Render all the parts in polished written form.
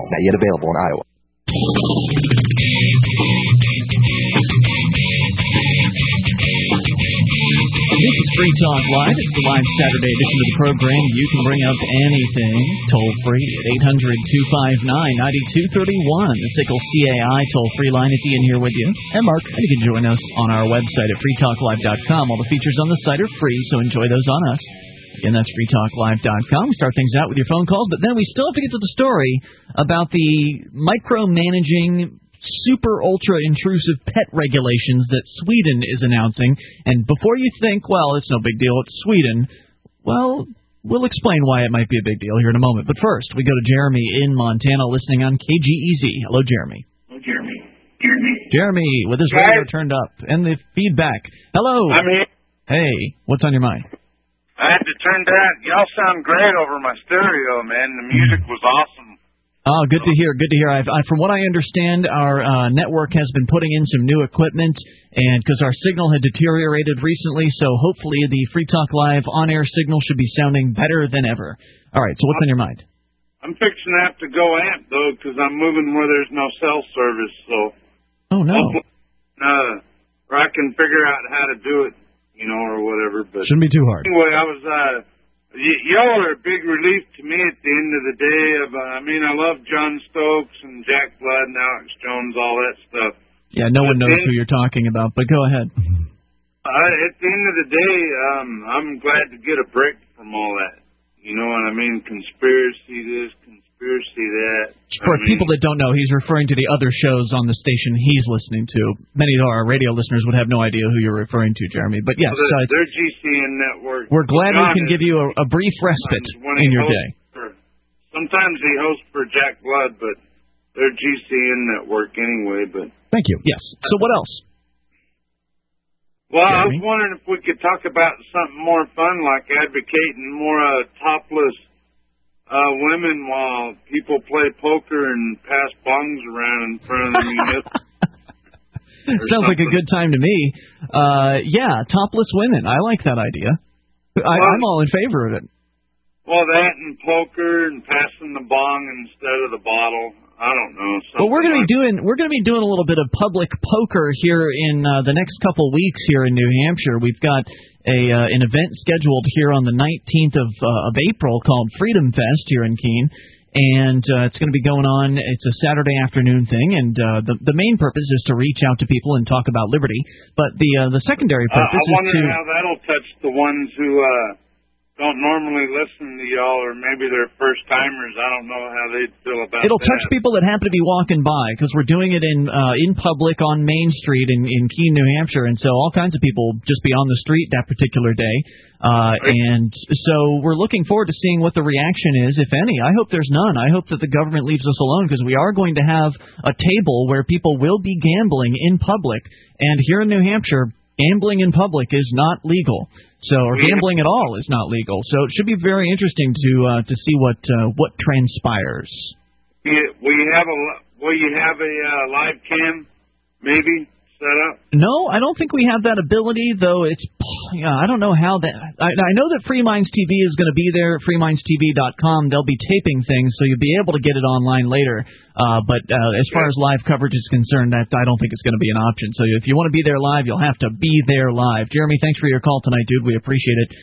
Not yet available in Iowa. This is Free Talk Live. It's the live Saturday edition of the program. You can bring up anything toll-free at 800-259-9231. The SICKLE CAI toll-free line. It's Ian here with you. And Mark. And you can join us on our website at freetalklive.com. All the features on the site are free, so enjoy those on us. Again, that's freetalklive.com. We start things out with your phone calls, but then we still have to get to the story about the micromanaging super ultra intrusive pet regulations that Sweden is announcing. And before you think, well, it's no big deal, it's Sweden, well, we'll explain why it might be a big deal here in a moment. But first, we go to Jeremy in Montana listening on KGEZ. Hello, Jeremy. Hello, Jeremy. Jeremy, with his radio turned up and the feedback. Hello. I'm here. Hey, what's on your mind? I had to turn down. Y'all sound great over my stereo, man. The music was awesome. Oh, good to hear. Good to hear. From what I understand, our network has been putting in some new equipment, and because our signal had deteriorated recently, so hopefully the Free Talk Live on-air signal should be sounding better than ever. All right, so what's on your mind? I'm fixing to have to go amp, though, because I'm moving where there's no cell service, so... Oh, no. Or I can figure out how to do it, you know, or whatever, but... Shouldn't be too hard. Anyway, I was... Y'all are a big relief to me at the end of the day. I love John Stokes and Jack Blood and Alex Jones, all that stuff. Yeah, no one knows who you're talking about, but go ahead. At the end of the day, I'm glad to get a break from all that. You know what I mean? Conspiracy this, conspiracy that. For people that don't know, he's referring to the other shows on the station he's listening to. Many of our radio listeners would have no idea who you're referring to, Jeremy. But yes, they're GCN network. We're glad we can give you a brief respite in your day. Sometimes he hosts for Jack Blood, but they're GCN network anyway. But thank you. Yes. So what else? Well, Jeremy? I was wondering if we could talk about something more fun, like advocating more topless women while people play poker and pass bongs around in front of the municipal. Sounds like a good time to me. Yeah, topless women. I like that idea. I'm all in favor of it. Well, that and poker and passing the bong instead of the bottle. I don't know. Well, we're going to be doing a little bit of public poker here in the next couple weeks here in New Hampshire. We've got an event scheduled here on the 19th of April called Freedom Fest here in Keene, and it's going to be going on. It's a Saturday afternoon thing, and the main purpose is to reach out to people and talk about liberty. But the secondary purpose is to... I wonder how that'll touch the ones who don't normally listen to y'all, or maybe they're first-timers. I don't know how they'd feel about It'll touch people that happen to be walking by, because we're doing it in public on Main Street in Keene, New Hampshire, and so all kinds of people will just be on the street that particular day. And so we're looking forward to seeing what the reaction is, if any. I hope there's none. I hope that the government leaves us alone, because we are going to have a table where people will be gambling in public, and here in New Hampshire, gambling in public is not legal. So, or gambling at all is not legal. So it should be very interesting to see what transpires. Will you have a live cam, maybe, set up? No, I don't think we have that ability, though. I don't know how that... I know that Free Minds TV is going to be there at freemindstv.com. They'll be taping things, so you'll be able to get it online later. But as far as live coverage is concerned, I don't think it's going to be an option. So if you want to be there live, you'll have to be there live. Jeremy, thanks for your call tonight, dude. We appreciate it.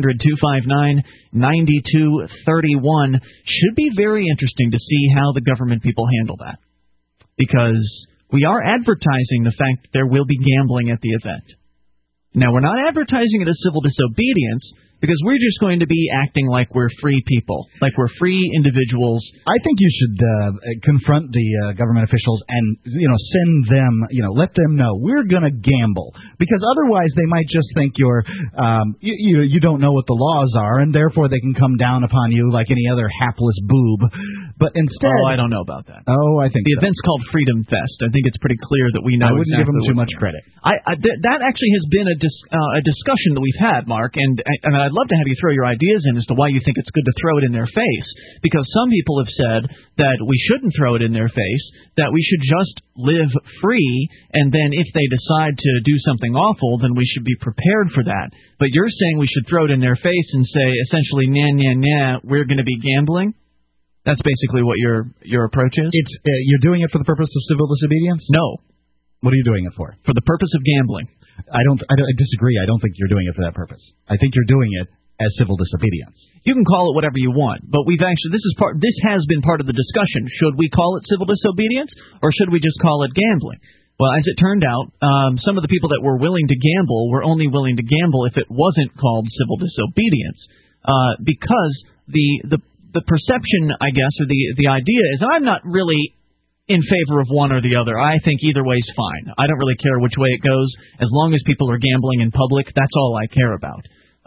800-259-9231. Should be very interesting to see how the government people handle that. Because we are advertising the fact that there will be gambling at the event. Now, we're not advertising it as civil disobedience, because we're just going to be acting like we're free people, like we're free individuals. I think you should confront the government officials and, send them, let them know we're going to gamble, because otherwise they might just think you don't know what the laws are, and therefore they can come down upon you like any other hapless boob. But instead... Oh, I don't know about that. Oh, I think the event's called Freedom Fest. I think it's pretty clear that we know. I wouldn't give them too much credit. That actually has been a discussion that we've had, Mark, and I'd love to have you throw your ideas in as to why you think it's good to throw it in their face, because some people have said that we shouldn't throw it in their face, that we should just live free, and then if they decide to do something awful, then we should be prepared for that. But you're saying we should throw it in their face and say, essentially, nah, nah, nah, we're going to be gambling? That's basically what your approach is? It's you're doing it for the purpose of civil disobedience? No. What are you doing it for? For the purpose of gambling. I disagree. I don't think you're doing it for that purpose. I think you're doing it as civil disobedience. You can call it whatever you want, but this has been part of the discussion. Should we call it civil disobedience, or should we just call it gambling? Well, as it turned out, some of the people that were willing to gamble were only willing to gamble if it wasn't called civil disobedience, because the perception, I guess, or the idea is, I'm not really in favor of one or the other. I think either way's fine. I don't really care which way it goes, as long as people are gambling in public. That's all I care about.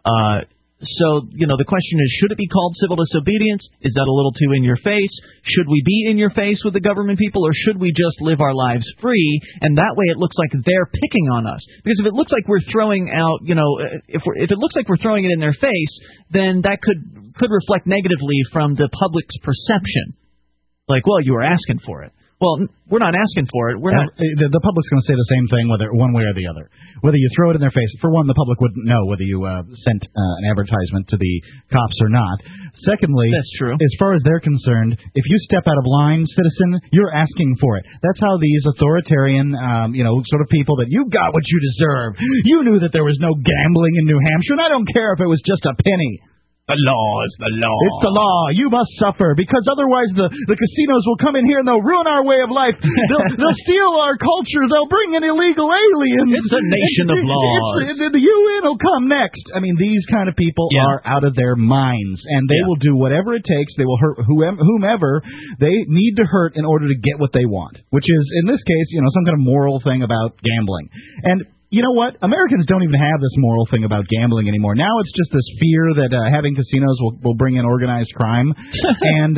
So, the question is, should it be called civil disobedience? Is that a little too in your face? Should we be in your face with the government people, or should we just live our lives free? And that way it looks like they're picking on us. Because if it looks like we're throwing out, if it looks like we're throwing it in their face, then that could reflect negatively from the public's perception. Like, well, you were asking for it. Well, we're not asking for it. We're not. The public's going to say the same thing, whether one way or the other. Whether you throw it in their face. For one, the public wouldn't know whether you sent an advertisement to the cops or not. Secondly, that's true. As far as they're concerned, if you step out of line, citizen, you're asking for it. That's how these authoritarian, sort of people that you got what you deserve. You knew that there was no gambling in New Hampshire, and I don't care if it was just a penny. The law is the law. It's the law. You must suffer, because otherwise the casinos will come in here and they'll ruin our way of life. They'll steal our culture. They'll bring in illegal aliens. It's a nation of laws. The UN will come next. I mean, these kind of people are out of their minds, and they will do whatever it takes. They will hurt whomever they need to hurt in order to get what they want, which is, in this case, some kind of moral thing about gambling. And you know what? Americans don't even have this moral thing about gambling anymore. Now it's just this fear that having casinos will bring in organized crime, and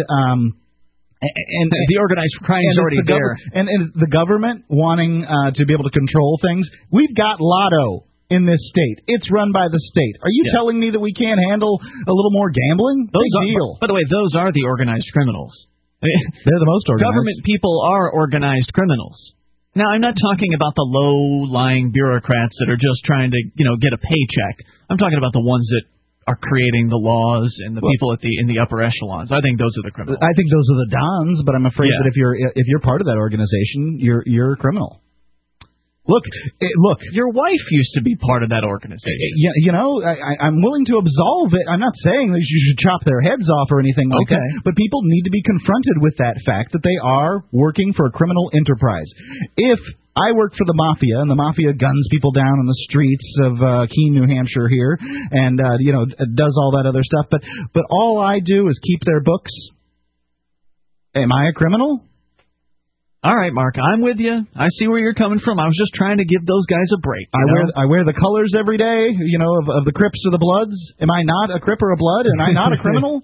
the organized crime is already there. And the government wanting to be able to control things. We've got Lotto in this state. It's run by the state. Are you telling me that we can't handle a little more gambling? Big deal. By the way, those are the organized criminals. They're the most organized. Government people are organized criminals. Now, I'm not talking about the low-lying bureaucrats that are just trying to, get a paycheck. I'm talking about the ones that are creating the laws and the people in the upper echelons. I think those are the criminals. I think those are the dons, but I'm afraid that if you're part of that organization, you're a criminal. Look, your wife used to be part of that organization. I'm willing to absolve it. I'm not saying that you should chop their heads off or anything like that, but people need to be confronted with that fact that they are working for a criminal enterprise. If I work for the mafia, and the mafia guns people down on the streets of Keene, New Hampshire here, and does all that other stuff, but all I do is keep their books, am I a criminal? All right, Mark, I'm with you. I see where you're coming from. I was just trying to give those guys a break. I wear the colors every day, of the Crips or the Bloods. Am I not a Crip or a Blood? Am I not a criminal?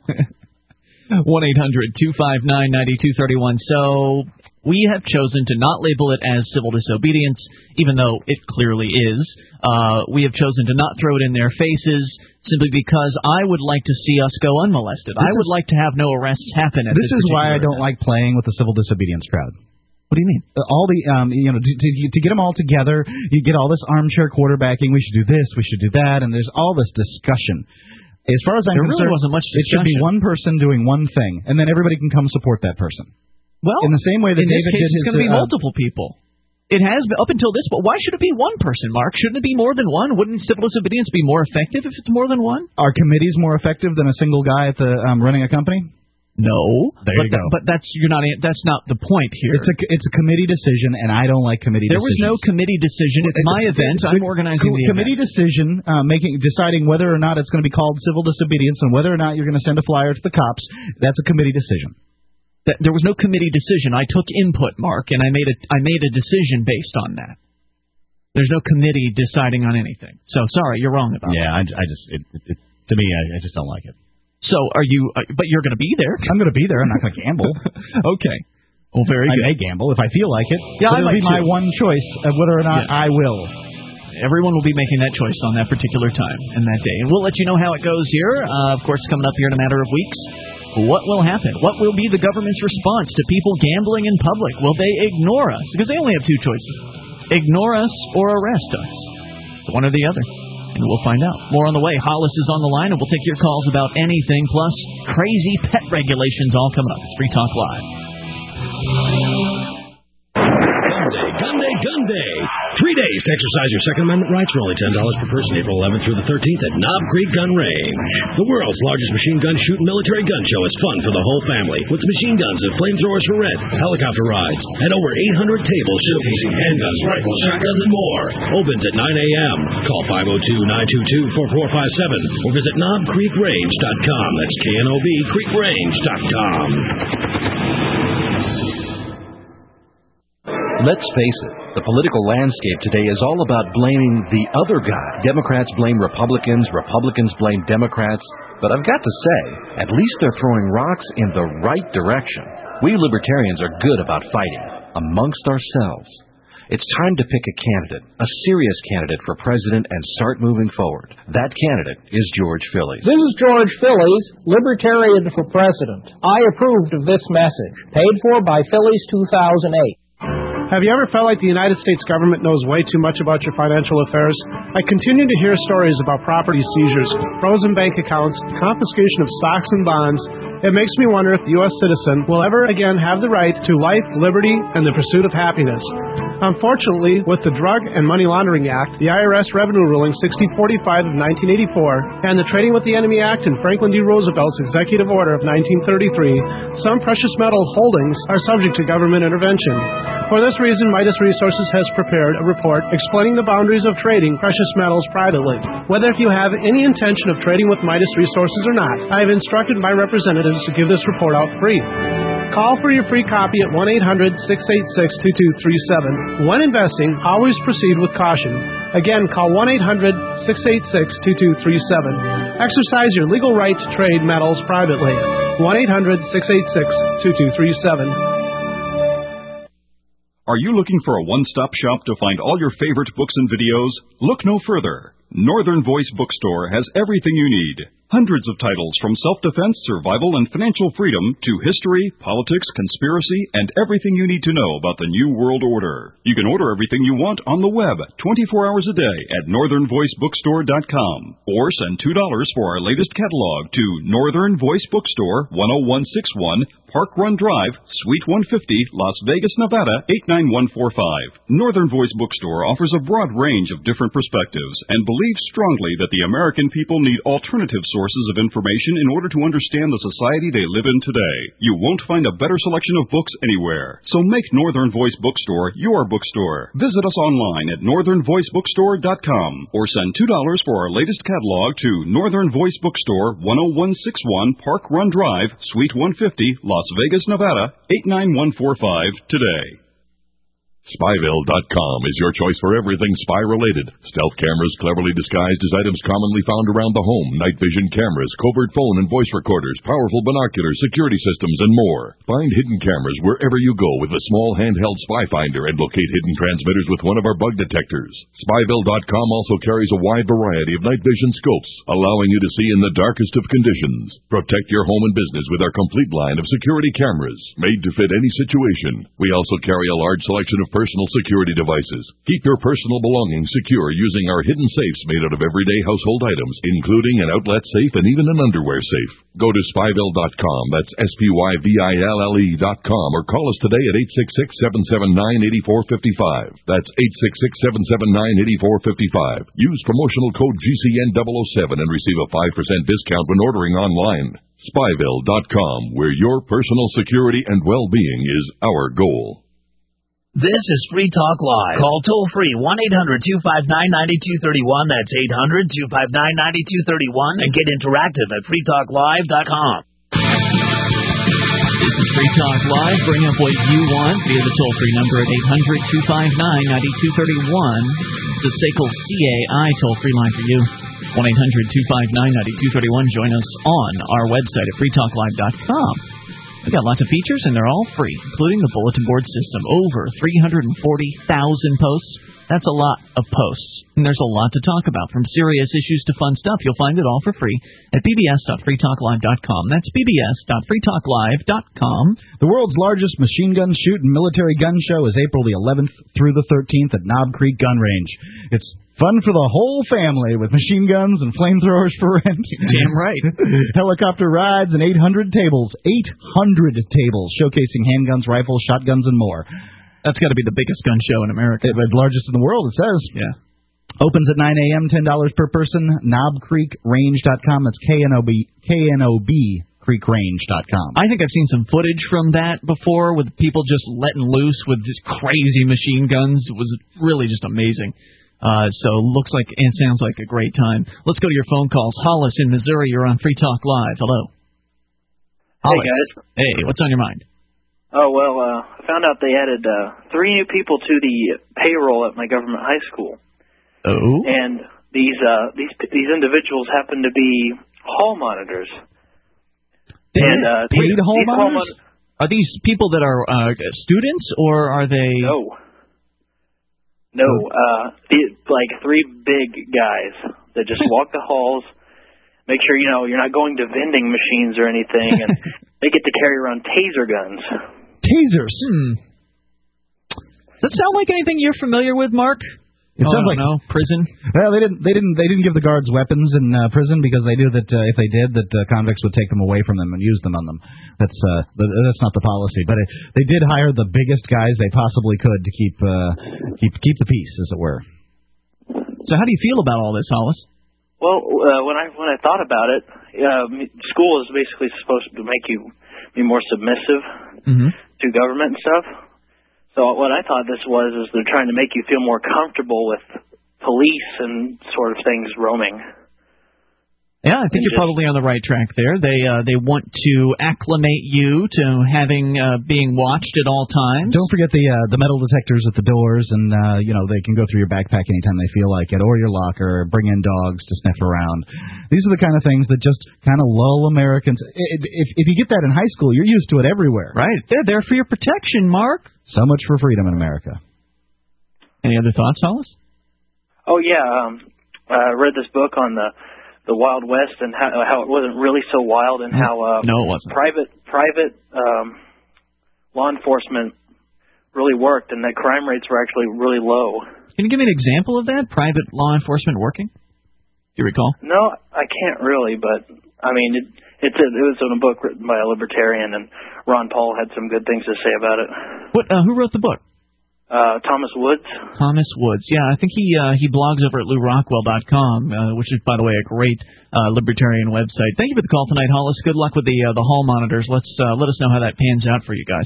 1-800-259-9231. So we have chosen to not label it as civil disobedience, even though it clearly is. We have chosen to not throw it in their faces simply because I would like to see us go unmolested. I would like to have no arrests happen at this is why I don't like playing with the civil disobedience crowd. What do you mean? All the, to get them all together, you get all this armchair quarterbacking. We should do this, we should do that, and there's all this discussion. As far as I'm concerned, really wasn't much discussion. It should be one person doing one thing, and then everybody can come support that person. Well, in the same way that in David this case, did his, it's going to be multiple people. It has been up until this, but why should it be one person, Mark? Shouldn't it be more than one? Wouldn't civil disobedience be more effective if it's more than one? Are committees more effective than a single guy at the running a company? No, there you go. But that's not the point here. It's a committee decision, and I don't like committee decisions. There was no committee decision. It's my event. I'm organizing the committee decision, deciding whether or not it's going to be called civil disobedience and whether or not you're going to send a flyer to the cops. That's a committee decision. There was no committee decision. I took input, Mark, and I made a decision based on that. There's no committee deciding on anything. So sorry, you're wrong about that. Yeah, to me, I just don't like it. So are you? But you're going to be there. I'm going to be there. I'm not going to gamble. Okay. Well, very good. I may gamble if I feel like it. Yeah, it'll be my one choice of whether or not I will. Everyone will be making that choice on that particular time and that day. And we'll let you know how it goes here. Of course, coming up here in a matter of weeks. What will happen? What will be the government's response to people gambling in public? Will they ignore us? Because they only have two choices. Ignore us or arrest us. It's one or the other. And we'll find out. More on the way. Hollis is on the line, and we'll take your calls about anything, plus crazy pet regulations all coming up. It's Free Talk Live. Gun Day. 3 days to exercise your Second Amendment rights for only $10 per person, April 11th through the 13th at Knob Creek Gun Range. The world's largest machine gun shoot and military gun show is fun for the whole family, with machine guns and flamethrowers for rent, helicopter rides, and over 800 tables showcasing handguns, rifles, shotguns, and more. Opens at 9 a.m. Call 502-922-4457 or visit knobcreekrange.com. That's KNOB creekrange.com. Let's face it, the political landscape today is all about blaming the other guy. Democrats blame Republicans, Republicans blame Democrats. But I've got to say, at least they're throwing rocks in the right direction. We libertarians are good about fighting amongst ourselves. It's time to pick a candidate, a serious candidate for president, and start moving forward. That candidate is George Phillies. This is George Phillies, Libertarian for President. I approved of this message, paid for by Phillies 2008. Have you ever felt like the United States government knows way too much about your financial affairs? I continue to hear stories about property seizures, frozen bank accounts, confiscation of stocks and bonds. It makes me wonder if the U.S. citizen will ever again have the right to life, liberty, and the pursuit of happiness. Unfortunately, with the Drug and Money Laundering Act, the IRS Revenue Ruling 6045 of 1984, and the Trading with the Enemy Act and Franklin D. Roosevelt's Executive Order of 1933, some precious metal holdings are subject to government intervention. For this reason, Midas Resources has prepared a report explaining the boundaries of trading precious metals privately. Whether if you have any intention of trading with Midas Resources or not, I have instructed my representatives to give this report out free. Call for your free copy at 1-800-686-2237. When investing, always proceed with caution. Again, call 1-800-686-2237. Exercise your legal right to trade metals privately. 1-800-686-2237. Are you looking for a one-stop shop to find all your favorite books and videos? Look no further. Northern Voice Bookstore has everything you need. Hundreds of titles from self-defense, survival, and financial freedom to history, politics, conspiracy, and everything you need to know about the New World Order. You can order everything you want on the web 24 hours a day at northernvoicebookstore.com or send $2 for our latest catalog to Northern Voice Bookstore, 10161 Park Run Drive, Suite 150, Las Vegas, Nevada, 89145. Northern Voice Bookstore offers a broad range of different perspectives and believes strongly that the American people need alternative sources of information in order to understand the society they live in today. You won't find a better selection of books anywhere. So make Northern Voice Bookstore your bookstore. Visit us online at northernvoicebookstore.com or send $2 for our latest catalog to Northern Voice Bookstore, 10161 Park Run Drive, Suite 150, Las Vegas, Nevada, 89145 today. Spyville.com is your choice for everything spy-related. Stealth cameras cleverly disguised as items commonly found around the home, night vision cameras, covert phone and voice recorders, powerful binoculars, security systems, and more. Find hidden cameras wherever you go with a small handheld spy finder and locate hidden transmitters with one of our bug detectors. Spyville.com also carries a wide variety of night vision scopes, allowing you to see in the darkest of conditions. Protect your home and business with our complete line of security cameras, made to fit any situation. We also carry a large selection of personal security devices. Keep your personal belongings secure using our hidden safes made out of everyday household items, including an outlet safe and even an underwear safe. Go to Spyville.com, that's SPYVILLE.com, or call us today at 866-779-8455. That's 866-779-8455. Use promotional code GCN007 and receive a 5% discount when ordering online. Spyville.com, where your personal security and well-being is our goal. This is Free Talk Live. Call toll-free 1-800-259-9231. That's 800-259-9231. And get interactive at freetalklive.com. This is Free Talk Live. Bring up what you want via the toll-free number at 800-259-9231. It's the SACL CAI toll-free line for you. 1-800-259-9231. Join us on our website at freetalklive.com. We've got lots of features, and they're all free, including the bulletin board system. Over 340,000 posts. That's a lot of posts. And there's a lot to talk about, from serious issues to fun stuff. You'll find it all for free at bbs.freetalklive.com. That's bbs.freetalklive.com. The world's largest machine gun shoot and military gun show is April the 11th through the 13th at Knob Creek Gun Range. It's Fun for the whole family with machine guns and flamethrowers for rent. Damn right. Helicopter rides and 800 tables. 800 tables showcasing handguns, rifles, shotguns, and more. That's got to be the biggest gun show in America. The largest in the world, it says. Yeah. Opens at 9 a.m., $10 per person. KnobCreekRange.com. That's KNOB creekrange.com. I think I've seen some footage from that before with people just letting loose with just crazy machine guns. It was really just amazing. So looks like and sounds like a great time. Let's go to your phone calls. Hollis in Missouri, you're on Free Talk Live. Hello. Hollis. Hey, guys. Hey, what's on your mind? Oh, well, I found out they added 3 new people to the payroll at my government high school. Oh? And these individuals happen to be hall monitors. Paid hall monitors? Are these people that are students, or are they... No, like 3 big guys that just walk the halls, make sure, you're not going to vending machines or anything, and they get to carry around taser guns. Tasers? Does that sound like anything you're familiar with, Mark? It sounds like prison. Well, they didn't give the guards weapons in prison because they knew that if they did, that convicts would take them away from them and use them on them. That's not the policy. But they did hire the biggest guys they possibly could to keep the peace, as it were. So how do you feel about all this, Hollis? Well, when I thought about it, school is basically supposed to make you be more submissive to government and stuff. So what I thought this was is they're trying to make you feel more comfortable with police and sort of things roaming. Yeah, I think you're probably on the right track there. They want to acclimate you to being watched at all times. Don't forget the metal detectors at the doors, and they can go through your backpack anytime they feel like it, or your locker. Bring in dogs to sniff around. These are the kind of things that just kind of lull Americans. If you get that in high school, you're used to it everywhere. Right, they're there for your protection, Mark. So much for freedom in America. Any other thoughts, Hollis? Oh yeah, I read this book on the Wild West and how it wasn't really so wild, and how no, it wasn't. Private law enforcement really worked, and that crime rates were actually really low. Can you give me an example of that? Private law enforcement working? Do you recall? No, I can't really, but I mean it was in a book written by a libertarian, and Ron Paul had some good things to say about it. Who wrote the book? Thomas Woods. Thomas Woods, yeah. I think he blogs over at LouRockwell.com, which is, by the way, a great libertarian website. Thank you for the call tonight, Hollis. Good luck with the hall monitors. Let us know how that pans out for you guys.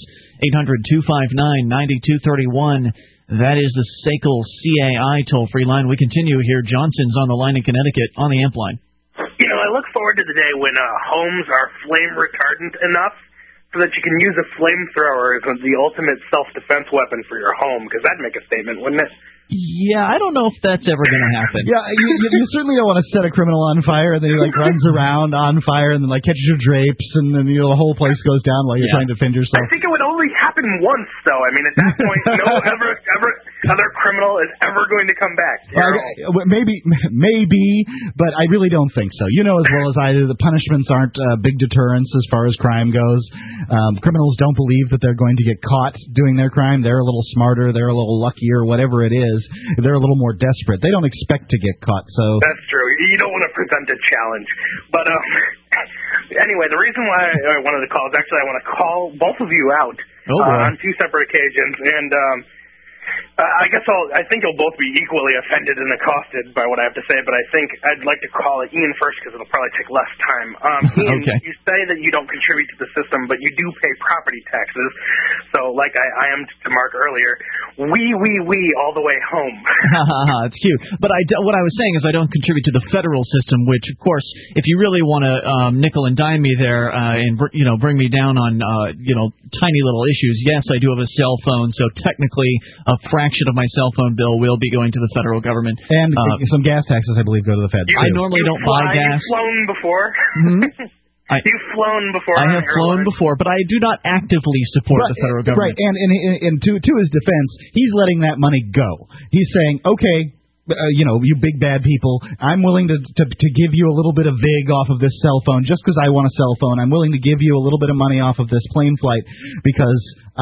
800-259-9231. That is the SACL CAI toll-free line. We continue here. Johnson's on the line in Connecticut on the AMP line. I look forward to the day when homes are flame retardant enough so that you can use a flamethrower as the ultimate self-defense weapon for your home, because that'd make a statement, wouldn't it? Yeah, I don't know if that's ever going to happen. Yeah, you certainly don't want to set a criminal on fire, and then he runs around on fire, and then catches your drapes, and then the whole place goes down while you're trying to defend yourself. I think it would only happen once, though. I mean, at that point, no other criminal is ever going to come back. Maybe, but I really don't think so. You know as well as I do, the punishments aren't big deterrents as far as crime goes. Criminals don't believe that they're going to get caught doing their crime. They're a little smarter, they're a little luckier, whatever it is. They're a little more desperate. They don't expect to get caught. So that's true. You don't want to present a challenge. But anyway, the reason why I wanted to call is actually I want to call both of you out on 2 separate occasions, and I think you'll both be equally offended and accosted by what I have to say, but I think I'd like to call Ian first because it'll probably take less time. Ian, you say that you don't contribute to the system, but you do pay property taxes. So, like I am to Mark earlier, we all the way home. It's cute. But what I was saying is I don't contribute to the federal system, which, of course, if you really want to nickel and dime me there and bring me down on tiny little issues, yes, I do have a cell phone, so technically a fraction of my cell phone bill will be going to the federal government. And some gas taxes, I believe, go to the feds. I normally don't buy gas. You've flown before? You've flown before. I have flown before, but I do not actively support the federal government. Right, and to his defense, he's letting that money go. He's saying, okay, you big bad people, I'm willing to give you a little bit of vig off of this cell phone just because I want a cell phone. I'm willing to give you a little bit of money off of this plane flight because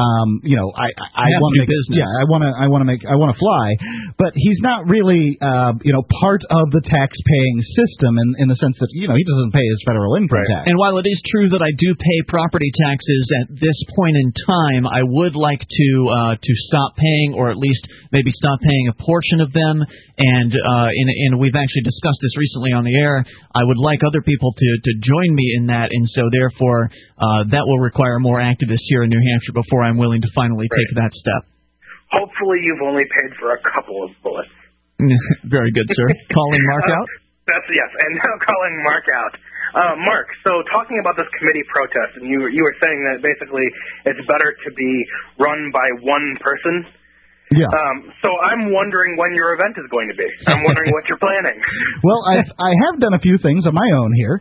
I want to make business. Yeah, I want to fly. But he's not really part of the tax-paying system in the sense that he doesn't pay his federal income tax. And while it is true that I do pay property taxes at this point in time, I would like to stop paying, or at least maybe stop paying a portion of them. And we've actually discussed this recently on the air. I would like other people to join me in that, and so therefore that will require more activists here in New Hampshire before I'm willing to finally take that step. Hopefully you've only paid for a couple of bullets. Very good, sir. Calling Mark out? Yes, and now calling Mark out. Mark, so talking about this committee protest, and you were saying that basically it's better to be run by one person. Yeah. So I'm wondering when your event is going to be. I'm wondering what you're planning. Well, I have done a few things on my own here.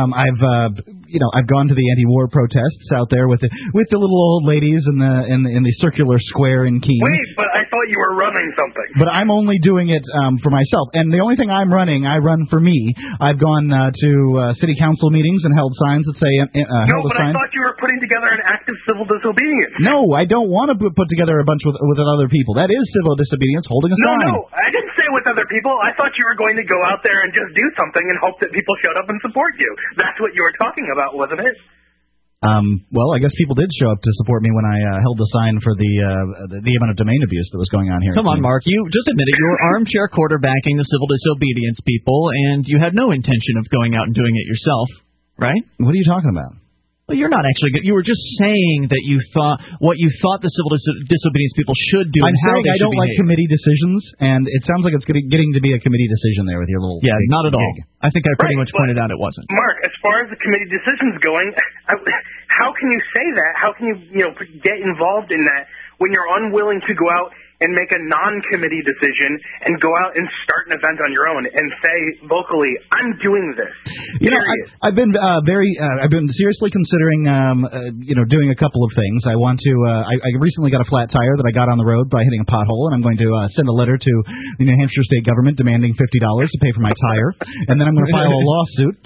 I've gone to the anti-war protests out there with the little old ladies in the circular square in Keene. Wait, but I thought you were running something. But I'm only doing it for myself, and the only thing I'm running, I run for me. I've gone to city council meetings and held signs that say I thought you were putting together an act of civil disobedience. No, I don't want to put together a bunch with other people. That is civil disobedience, holding a sign. No, I didn't say with other people. I thought you were going to go out there and just do something and hope that people showed up and support you. That's what you were talking about, wasn't it? Well, I guess people did show up to support me when I held the sign for the amount of domain abuse that was going on here. Come on, Mark. You just admitted you were armchair quarterbacking the civil disobedience people, and you had no intention of going out and doing it yourself, right? What are you talking about? Well, you're not actually. You were just saying that you thought what you thought the civil disobedience people should do. I'm and how saying they I don't like committee decisions, and it sounds like it's getting to be a committee decision there with your little. Yeah, not at all. I think I pretty much pointed out it wasn't. Mark, as far as the committee decisions going, how can you say that? How can you get involved in that when you're unwilling to go out and make a non-committee decision and go out and start an event on your own and say vocally, I'm doing this. I've been I've been seriously considering doing a couple of things. I want to I recently got a flat tire that I got on the road by hitting a pothole, and I'm going to send a letter to the New Hampshire state government demanding $50 to pay for my tire, and then I'm going to file a lawsuit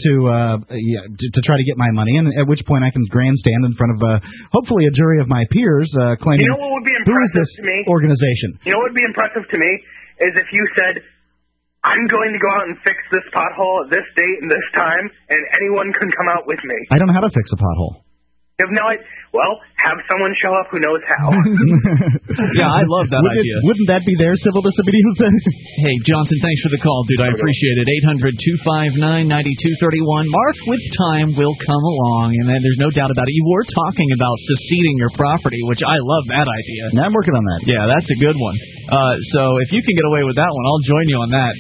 to try to get my money, and at which point I can grandstand in front of hopefully a jury of my peers claiming, what would be who is this to me? Organization? You know what would be impressive to me is if you said, I'm going to go out and fix this pothole at this date and this time, and anyone can come out with me. I don't know how to fix a pothole. You have no idea. Well, have someone show up who knows how. Yeah, I love that idea. Wouldn't that be their civil disobedience? Hey, Johnson, thanks for the call, dude. I appreciate it. 800-259-9231. Mark, with time, will come along, and there's no doubt about it. You were talking about seceding your property, which I love that idea. Now I'm working on that. Yeah, that's a good one. So if you can get away with that one, I'll join you on that.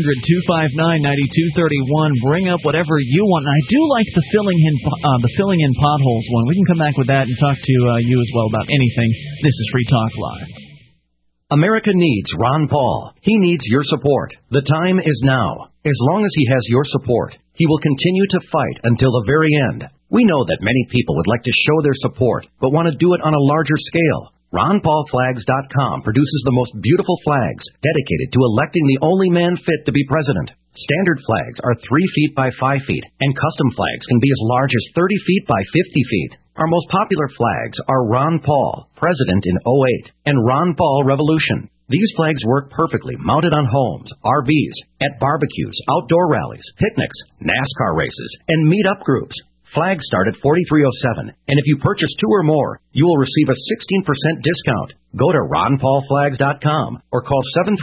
800-259-9231. Bring up whatever you want. And I do like the filling in potholes one. We can come back with that and talk to you as well about anything. This is Free Talk Live. America needs Ron Paul. He needs your support. The time is now. As long as he has your support, he will continue to fight until the very end. We know that many people would like to show their support, but want to do it on a larger scale. RonPaulFlags.com produces the most beautiful flags dedicated to electing the only man fit to be president. Standard flags are 3 feet by 5 feet, and custom flags can be as large as 30 feet by 50 feet. Our most popular flags are Ron Paul, President in 08, and Ron Paul Revolution. These flags work perfectly mounted on homes, RVs, at barbecues, outdoor rallies, picnics, NASCAR races, and meet-up groups. Flags start at $43.07, and if you purchase 2 or more, you will receive a 16% discount. Go to RonPaulFlags.com or call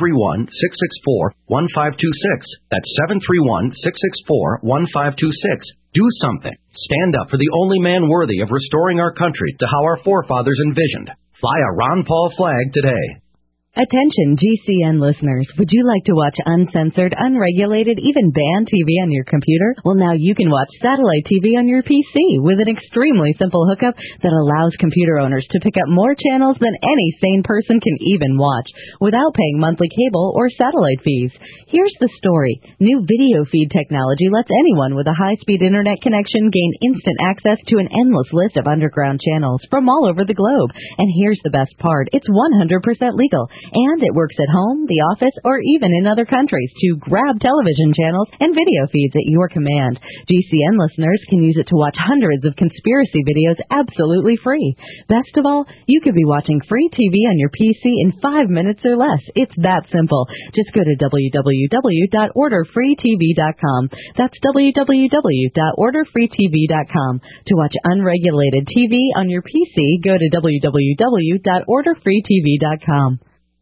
731-664-1526. That's 731-664-1526. Do something. Stand up for the only man worthy of restoring our country to how our forefathers envisioned. Fly a Ron Paul flag today. Attention GCN listeners, would you like to watch uncensored, unregulated, even banned TV on your computer? Well, now you can watch satellite TV on your PC with an extremely simple hookup that allows computer owners to pick up more channels than any sane person can even watch without paying monthly cable or satellite fees. Here's the story. New video feed technology lets anyone with a high-speed internet connection gain instant access to an endless list of underground channels from all over the globe. And here's the best part. It's 100% legal. And it works at home, the office, or even in other countries to grab television channels and video feeds at your command. GCN listeners can use it to watch hundreds of conspiracy videos absolutely free. Best of all, you could be watching free TV on your PC in 5 minutes or less. It's that simple. Just go to www.orderfreetv.com. That's www.orderfreetv.com. To watch unregulated TV on your PC, go to www.orderfreetv.com.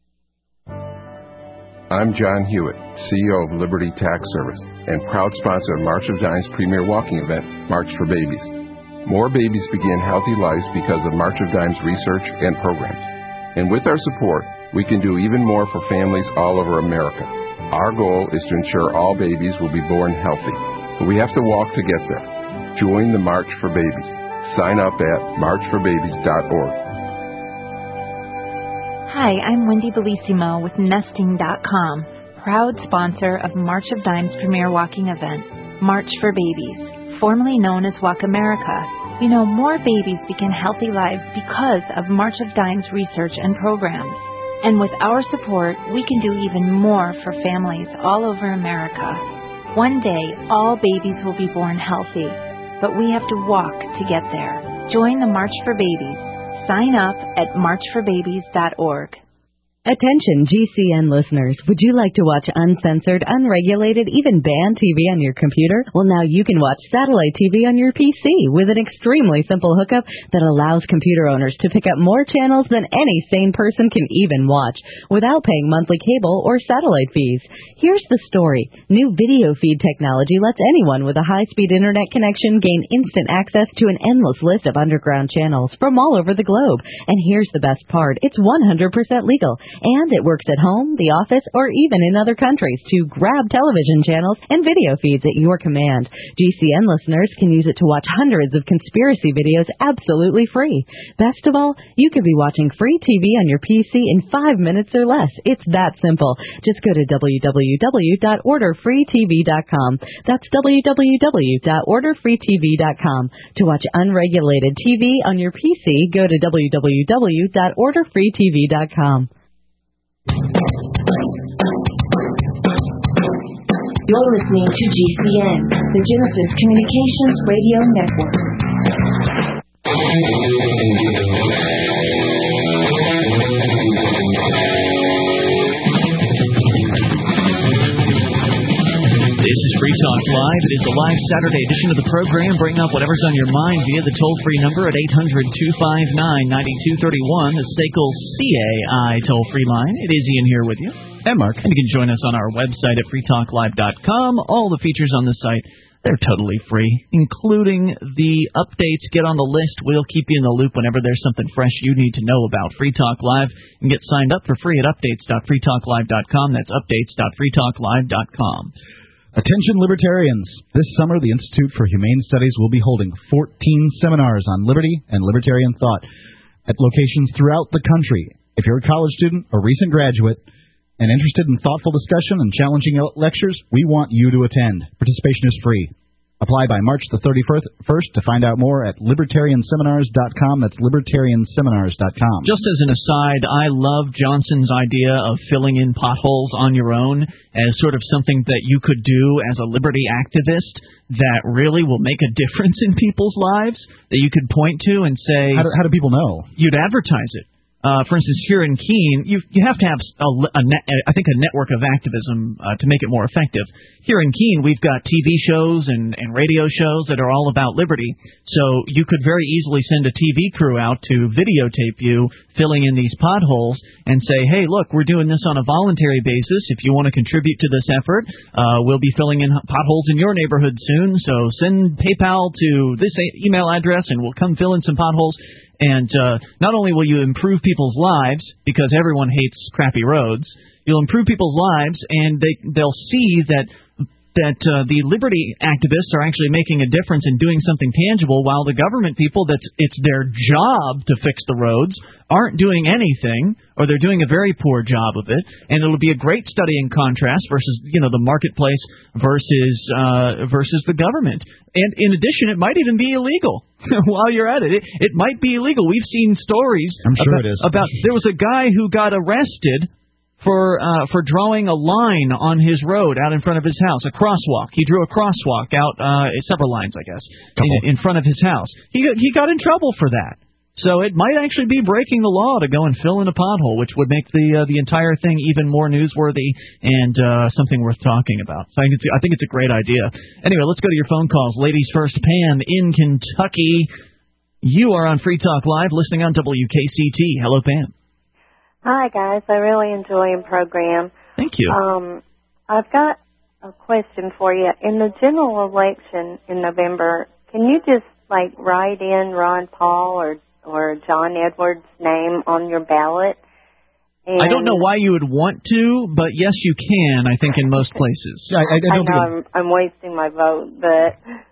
I'm John Hewitt, CEO of Liberty Tax Service, and proud sponsor of March of Dimes' premier walking event, March for Babies. More babies begin healthy lives because of March of Dimes research and programs. And with our support, we can do even more for families all over America. Our goal is to ensure all babies will be born healthy, but we have to walk to get there. Join the March for Babies. Sign up at marchforbabies.org. Hi, I'm Wendy Bellissimo with Nesting.com, proud sponsor of March of Dimes' premier walking event, March for Babies, formerly known as Walk America. We know more babies begin healthy lives because of March of Dimes research and programs. And with our support, we can do even more for families all over America. One day, all babies will be born healthy, but we have to walk to get there. Join the March for Babies. Sign up at marchforbabies.org. Attention GCN listeners, would you like to watch uncensored, unregulated, even banned TV on your computer? Well, now you can watch satellite TV on your PC with an extremely simple hookup that allows computer owners to pick up more channels than any sane person can even watch without paying monthly cable or satellite fees. Here's the story. New video feed technology lets anyone with a high-speed internet connection gain instant access to an endless list of underground channels from all over the globe. And here's the best part. It's 100% legal. And it works at home, the office, or even in other countries to grab television channels and video feeds at your command. GCN listeners can use it to watch hundreds of conspiracy videos absolutely free. Best of all, you could be watching free TV on your PC in 5 minutes or less. It's that simple. Just go to www.orderfreetv.com. That's www.orderfreetv.com. To watch unregulated TV on your PC, go to www.orderfreetv.com. You're listening to GCN, the Genesis Communications Radio Network. This is Free Talk Live. It is the live Saturday edition of the program. Bring up whatever's on your mind via the toll-free number at 800-259-9231, the SACL CAI toll-free line. It is Ian here with you. And Mark. And you can join us on our website at freetalklive.com. All the features on the site, they're totally free, including the updates. Get on the list. We'll keep you in the loop whenever there's something fresh you need to know about. Free Talk Live. You can get signed up for free at updates.freetalklive.com. That's updates.freetalklive.com. Attention libertarians. This summer, the Institute for Humane Studies will be holding 14 seminars on liberty and libertarian thought at locations throughout the country. If you're a college student or recent graduate and interested in thoughtful discussion and challenging lectures, we want you to attend. Participation is free. Apply by March the 31st to find out more at libertarianseminars.com. That's libertarianseminars.com. Just as an aside, I love Johnson's idea of filling in potholes on your own as sort of something that you could do as a liberty activist that really will make a difference in people's lives, that you could point to and say... How do people know? You'd advertise it. For instance, here in Keene, you have to have a network of activism to make it more effective. Here in Keene, we've got TV shows and radio shows that are all about liberty. So you could very easily send a TV crew out to videotape you filling in these potholes and say, hey, look, we're doing this on a voluntary basis. If you want to contribute to this effort, we'll be filling in potholes in your neighborhood soon. So send PayPal to this email address and we'll come fill in some potholes. And not only will you improve people's lives, because everyone hates crappy roads, you'll improve people's lives, and they'll see that the liberty activists are actually making a difference in doing something tangible, while the government people, it's their job to fix the roads, aren't doing anything, or they're doing a very poor job of it. And it'll be a great study in contrast versus the marketplace versus the government. And in addition, it might even be illegal. While you're at it, it might be illegal. We've seen stories I'm sure it is. about there was a guy who got arrested for drawing a line on his road out in front of his house, a crosswalk. He drew a crosswalk out, several lines, I guess, in front of his house. He got in trouble for that. So it might actually be breaking the law to go and fill in a pothole, which would make the entire thing even more newsworthy and something worth talking about. So I think it's a great idea. Anyway, let's go to your phone calls. Ladies first, Pam in Kentucky. You are on Free Talk Live, listening on WKCT. Hello, Pam. Hi, guys. I really enjoy your program. Thank you. I've got a question for you. In the general election in November, can you just write in Ron Paul or John Edwards' name on your ballot? And I don't know why you would want to, but yes, you can, I think, in most places. I know I'm wasting my vote, but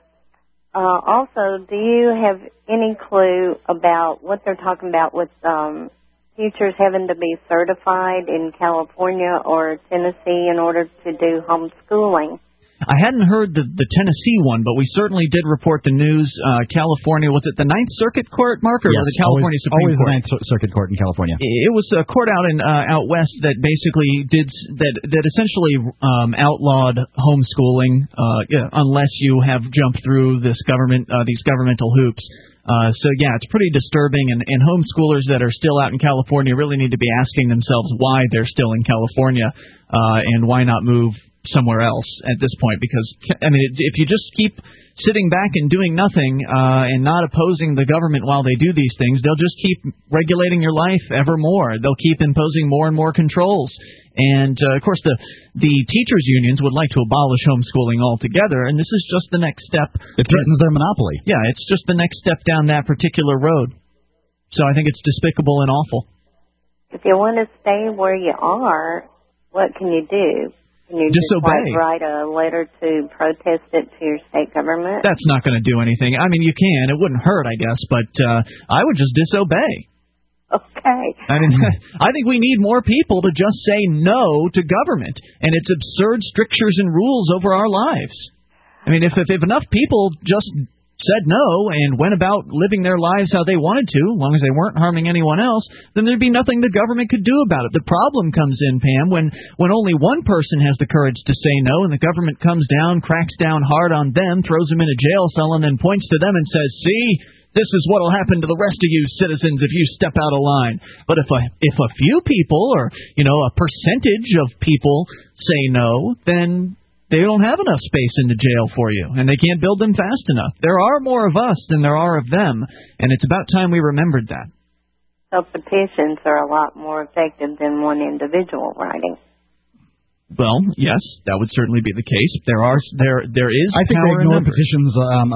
also, do you have any clue about what they're talking about with teachers having to be certified in California or Tennessee in order to do homeschooling? I hadn't heard the Tennessee one, but we certainly did report the news. California, was it the Ninth Circuit Court, Mark, or yes, the California Supreme Court? Always the Ninth Circuit Court in California. It was a court out west that basically that essentially outlawed homeschooling unless you have jumped through these governmental hoops. So, yeah, it's pretty disturbing, and homeschoolers that are still out in California really need to be asking themselves why they're still in California and why not move somewhere else at this point, because, I mean, if you just keep sitting back and doing nothing and not opposing the government while they do these things, they'll just keep regulating your life ever more. They'll keep imposing more and more controls. And, of course, the teachers' unions would like to abolish homeschooling altogether, and this is just the next step. It threatens their monopoly. Yeah, it's just the next step down that particular road. So I think it's despicable and awful. If you want to stay where you are, what can you do? Can you disobey? Just write a letter to protest it to your state government? That's not going to do anything. I mean, you can. It wouldn't hurt, I guess, but I would just disobey. Okay. I mean, I think we need more people to just say no to government and its absurd strictures and rules over our lives. I mean, if enough people just said no and went about living their lives how they wanted to, as long as they weren't harming anyone else, then there'd be nothing the government could do about it. The problem comes in, Pam, when only one person has the courage to say no and the government comes down, cracks down hard on them, throws them in a jail cell, and then points to them and says, see, this is what will happen to the rest of you citizens if you step out of line. But if a few people or, a percentage of people say no, then they don't have enough space in the jail for you, and they can't build them fast enough. There are more of us than there are of them, and it's about time we remembered that. So petitions are a lot more effective than one individual writing. Well, yes, that would certainly be the case. There is. I think power they ignore in petitions.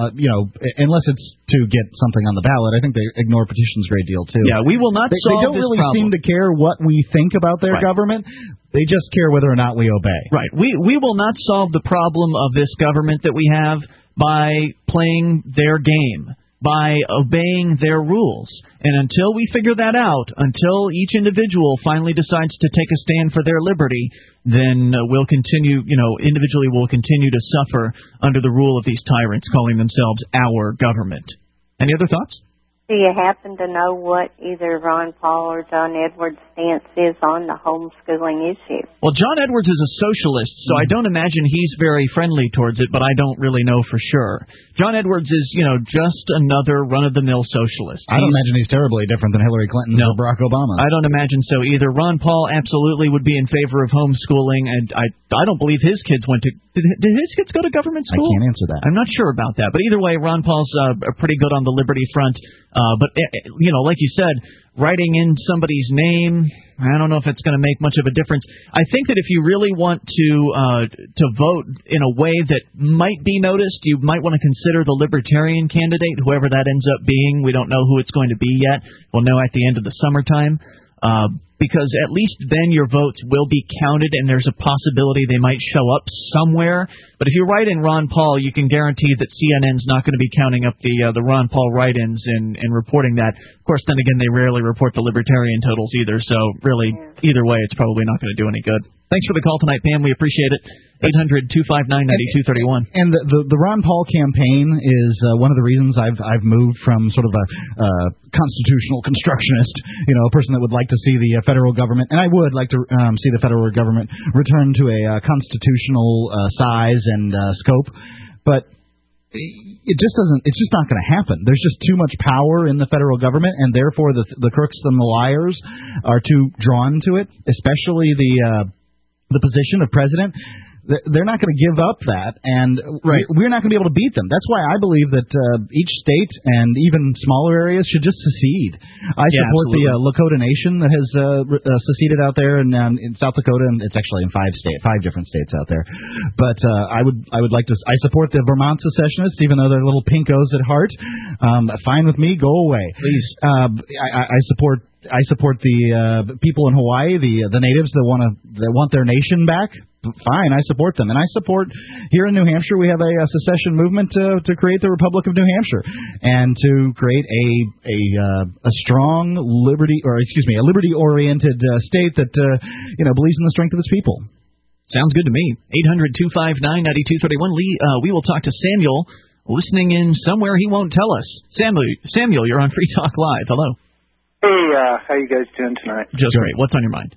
Unless it's to get something on the ballot, I think they ignore petitions a great deal too. Yeah, we will not solve this problem. They don't really seem to care what we think about their government. They just care whether or not we obey. Right. We will not solve the problem of this government that we have by playing their game, by obeying their rules. And until we figure that out, until each individual finally decides to take a stand for their liberty, then we'll continue, individually we'll continue to suffer under the rule of these tyrants calling themselves our government. Any other thoughts? Do you happen to know what either Ron Paul or John Edwards' stance is on the homeschooling issue? Well, John Edwards is a socialist, so I don't imagine he's very friendly towards it, but I don't really know for sure. John Edwards is, just another run-of-the-mill socialist. I don't imagine he's terribly different than Hillary Clinton or Barack Obama. I don't imagine so either. Ron Paul absolutely would be in favor of homeschooling, and I don't believe his kids went to... Did his kids go to government school? I can't answer that. I'm not sure about that. But either way, Ron Paul's pretty good on the liberty front. But, like you said, writing in somebody's name, I don't know if it's going to make much of a difference. I think that if you really want to vote in a way that might be noticed, you might want to consider the Libertarian candidate, whoever that ends up being. We don't know who it's going to be yet. We'll know at the end of the summertime. Because at least then your votes will be counted and there's a possibility they might show up somewhere. But if you write in Ron Paul, you can guarantee that CNN's not going to be counting up the Ron Paul write-ins and reporting that. Of course, then again, they rarely report the Libertarian totals either, so really, either way, it's probably not going to do any good. Thanks for the call tonight, Pam. We appreciate it. 800-259-9231. And the Ron Paul campaign is one of the reasons I've moved from sort of a constitutional constructionist, a person that would like to see the federal government, and I would like to see the federal government return to a constitutional size and scope, but it's just not going to happen. There's just too much power in the federal government, and therefore the crooks and the liars are too drawn to it, especially the position of president. They're not going to give up that, and we're not going to be able to beat them. That's why I believe that each state and even smaller areas should just secede. I support the Lakota Nation that has seceded out there in South Dakota, and it's actually in five different states out there. But I would like to. I support the Vermont secessionists, even though they're little pinkos at heart. Fine with me. Go away, please. I support the people in Hawaii, the natives that want their nation back. Fine, I support them, and I support here in New Hampshire. We have a secession movement to create the Republic of New Hampshire, and to create a strong a liberty-oriented state that believes in the strength of its people. Sounds good to me. 800-259-9231. Lee, we will talk to Samuel, listening in somewhere he won't tell us. Samuel, you're on Free Talk Live. Hello. Hey, how you guys doing tonight? Just great. What's on your mind?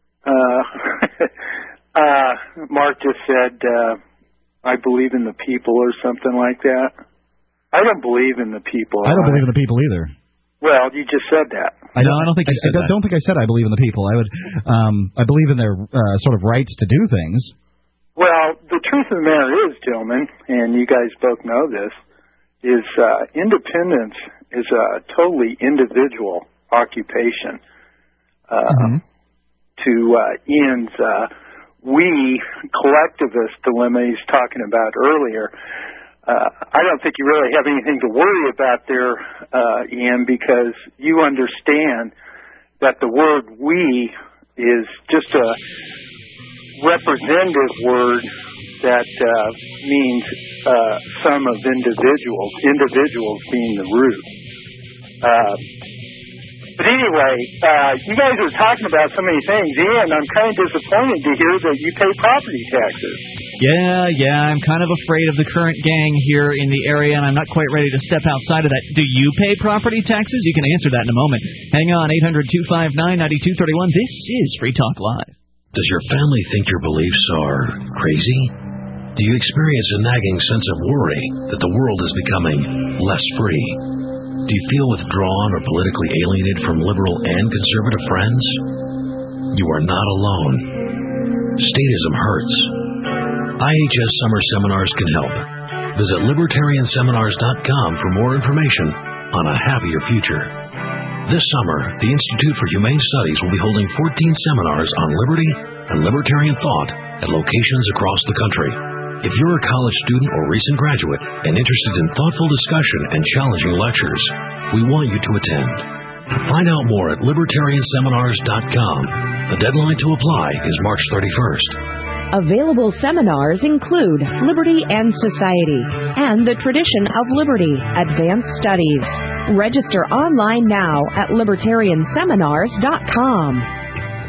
Mark just said, I believe in the people or something like that. I don't believe in the people. I don't believe in the people either. Well, you just said that. I don't think I said that. I don't think I said I believe in the people. I believe in their sort of rights to do things. Well, the truth of the matter is, gentlemen, and you guys both know this, is independence is a totally individual occupation. To Ian's we collectivist dilemma he's talking about earlier, I don't think you really have anything to worry about there, Ian, because you understand that the word we is just a representative word that means sum of individuals being the root. But anyway, you guys are talking about so many things. Ian, I'm kind of disappointed to hear that you pay property taxes. Yeah, I'm kind of afraid of the current gang here in the area, and I'm not quite ready to step outside of that. Do you pay property taxes? You can answer that in a moment. Hang on, 800-259-9231. This is Free Talk Live. Does your family think your beliefs are crazy? Do you experience a nagging sense of worry that the world is becoming less free? Do you feel withdrawn or politically alienated from liberal and conservative friends? You are not alone. Statism hurts. IHS Summer Seminars can help. Visit libertarianseminars.com for more information on a happier future. This summer, the Institute for Humane Studies will be holding 14 seminars on liberty and libertarian thought at locations across the country. If you're a college student or recent graduate and interested in thoughtful discussion and challenging lectures, we want you to attend. Find out more at libertarianseminars.com. The deadline to apply is March 31st. Available seminars include Liberty and Society and the Tradition of Liberty, Advanced Studies. Register online now at libertarianseminars.com.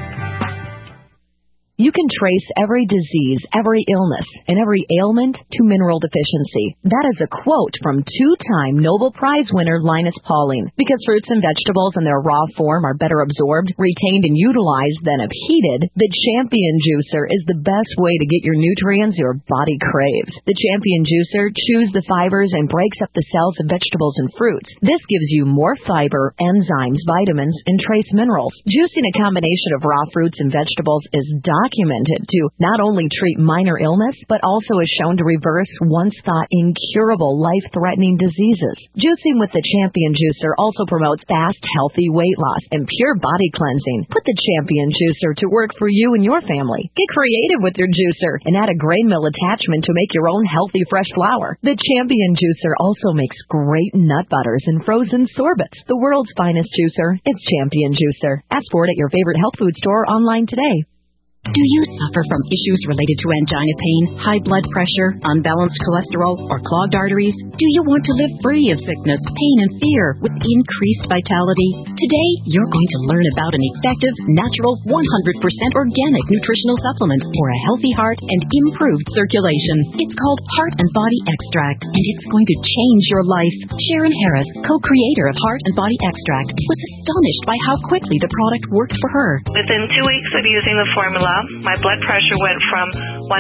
You can trace every disease, every illness, and every ailment to mineral deficiency. That is a quote from two-time Nobel Prize winner Linus Pauling. Because fruits and vegetables in their raw form are better absorbed, retained, and utilized than if heated, the Champion Juicer is the best way to get your nutrients your body craves. The Champion Juicer chews the fibers and breaks up the cells of vegetables and fruits. This gives you more fiber, enzymes, vitamins, and trace minerals. Juicing a combination of raw fruits and vegetables is documented to not only treat minor illness, but also is shown to reverse once thought incurable life-threatening diseases. Juicing with the Champion Juicer also promotes fast, healthy weight loss and pure body cleansing. Put the Champion Juicer to work for you and your family. Get creative with your juicer and add a grain mill attachment to make your own healthy, fresh flour. The Champion Juicer also makes great nut butters and frozen sorbets. The world's finest juicer. It's Champion Juicer. Ask for it at your favorite health food store online today. Do you suffer from issues related to angina pain, high blood pressure, unbalanced cholesterol, or clogged arteries? Do you want to live free of sickness, pain, and fear with increased vitality? Today, you're going to learn about an effective, natural, 100% organic nutritional supplement for a healthy heart and improved circulation. It's called Heart and Body Extract, and it's going to change your life. Sharon Harris, co-creator of Heart and Body Extract, was astonished by how quickly the product worked for her. Within 2 weeks of using the formula, my blood pressure went from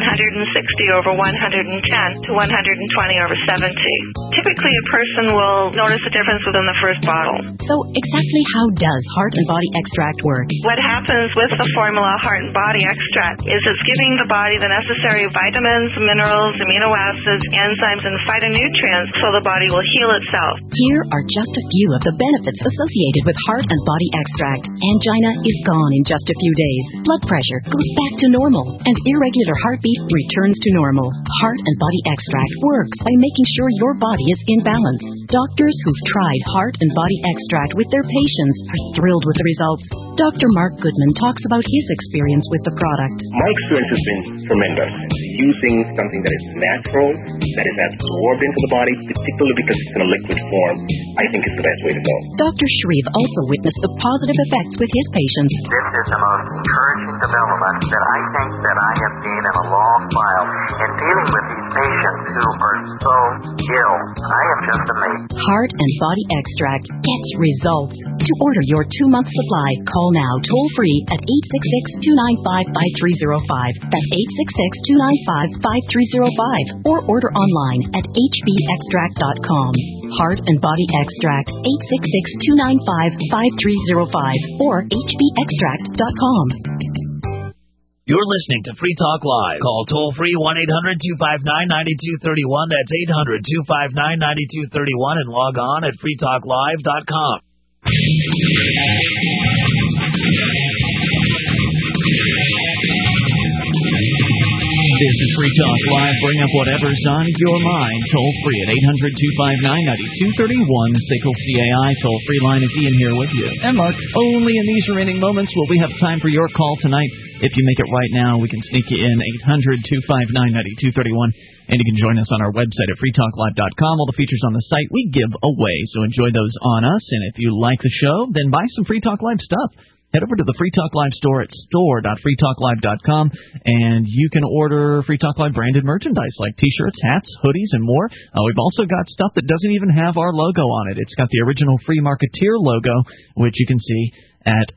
160/110 to 120/70. Typically, a person will notice a difference within the first bottle. So, exactly how does Heart and Body Extract work? What happens with the formula Heart and Body Extract is it's giving the body the necessary vitamins, minerals, amino acids, enzymes, and phytonutrients so the body will heal itself. Here are just a few of the benefits associated with Heart and Body Extract. Angina is gone in just a few days. Blood pressure goes back to normal, and irregular heartbeat returns to normal. Heart and Body Extract works by making sure your body is in balance. Doctors who've tried Heart and Body Extract with their patients are thrilled with the results. Dr. Mark Goodman talks about his experience with the product. My experience has been tremendous. Using something that is natural, that is absorbed into the body, particularly because it's in a liquid form, I think is the best way to go. Dr. Shreve also witnessed the positive effects with his patients. This is the most encouraging development that I think that I have seen in a long while in dealing with these patients who are so ill. I am just amazed. Heart and Body Extract gets results. To order your 2-month supply, call now toll-free at 866-295-5305. That's 866-295-5305. Or order online at hbextract.com. Heart and Body Extract, 866-295-5305 or hbextract.com. You're listening to Free Talk Live. Call toll-free 1-800-259-9231. That's 800-259-9231 and log on at freetalklive.com. This is Free Talk Live. Bring up whatever's on your mind. Toll free at 800-259-9231. SACL CAI toll free line is Ian here with you. And Mark, only in these remaining moments will we have time for your call tonight. If you make it right now, we can sneak you in 800-259-9231. And you can join us on our website at freetalklive.com. All the features on the site we give away, so enjoy those on us. And if you like the show, then buy some Free Talk Live stuff. Head over to the Free Talk Live store at store.freetalklive.com, and you can order Free Talk Live branded merchandise like T-shirts, hats, hoodies, and more. We've also got stuff that doesn't even have our logo on it. It's got the original Free Marketeer logo, which you can see at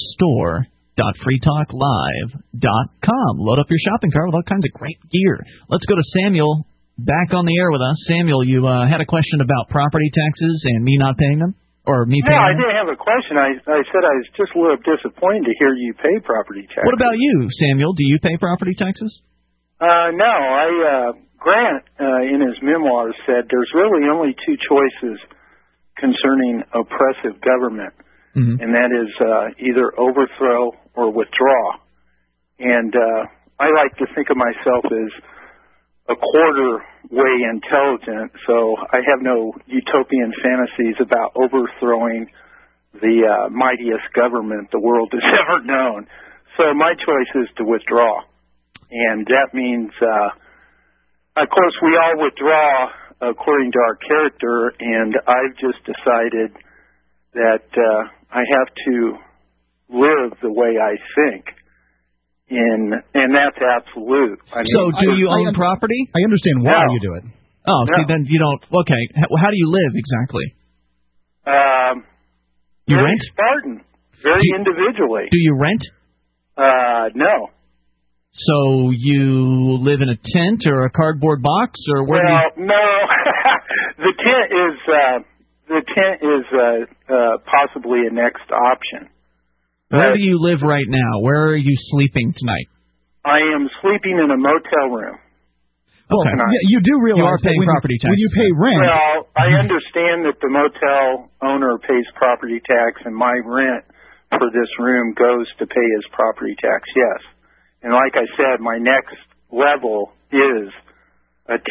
store.freetalklive.com. Load up your shopping cart with all kinds of great gear. Let's go to Samuel, back on the air with us. Samuel, you had a question about property taxes and me not paying them? Or me paying I them? didn't have a question. I said I was just a little disappointed to hear you pay property taxes. What about you, Samuel? Do you pay property taxes? No. Grant, in his memoirs, said there's really only two choices concerning oppressive government, and that is either overthrow or withdraw. And I like to think of myself as a quarter way intelligent, so I have no utopian fantasies about overthrowing the mightiest government the world has ever known. So my choice is to withdraw. And that means, of course, we all withdraw according to our character, and I've just decided that I have to live the way I think. And that's absolute. I mean, so do you own property? I understand why you do it. Oh, see, then you don't. Okay, how do you live exactly? You very rent? Spartan, very individually. Do you rent? No. So you live in a tent or a cardboard box, or where? No. The tent is possibly a next option. Where do you live right now? Where are you sleeping tonight? I am sleeping in a motel room. Well, you do realize you are paying property tax. When you pay rent. Well, I understand that the motel owner pays property tax, and my rent for this room goes to pay his property tax, yes. And like I said, my next level is a tent.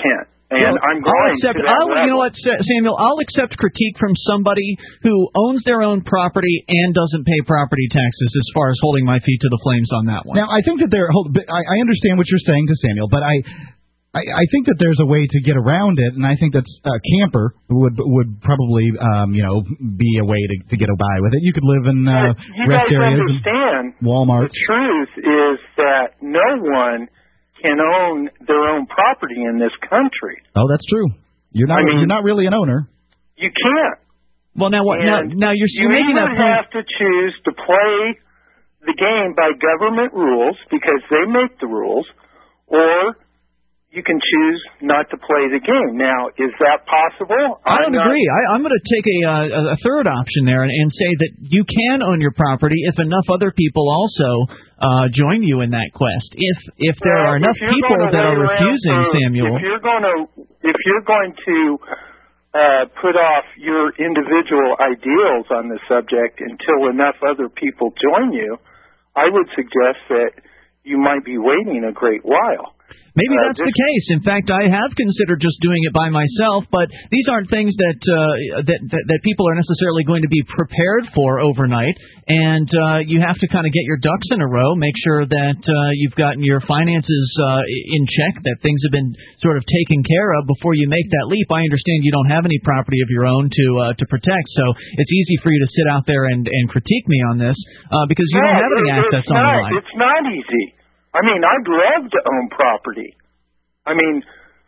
And I'm going to that level. You know what, Samuel? I'll accept critique from somebody who owns their own property and doesn't pay property taxes as far as holding my feet to the flames on that one. Now, I think that I understand what you're saying to Samuel, but I think that there's a way to get around it, and I think that a camper would probably, be a way to get by with it. You could live in rest areas and Walmart. The truth is that no one can own their own property in this country. Oh, that's true. You're not really an owner. You can't. Well, now what? Now you're making that point. You have to choose to play the game by government rules because they make the rules, or you can choose not to play the game. Now, is that possible? I don't agree. I'm going to take a third option there and say that you can own your property if enough other people also join you in that quest. If there are enough people that are refusing, Samuel. If you're going to put off your individual ideals on the subject until enough other people join you, I would suggest that you might be waiting a great while. Maybe that's the case. In fact, I have considered just doing it by myself, but these aren't things that people are necessarily going to be prepared for overnight, and you have to kind of get your ducks in a row, make sure that you've gotten your finances in check, that things have been sort of taken care of before you make that leap. I understand you don't have any property of your own to protect, so it's easy for you to sit out there and critique me on this because you don't have any assets on the line. It's not easy. I mean, I'd love to own property. I mean,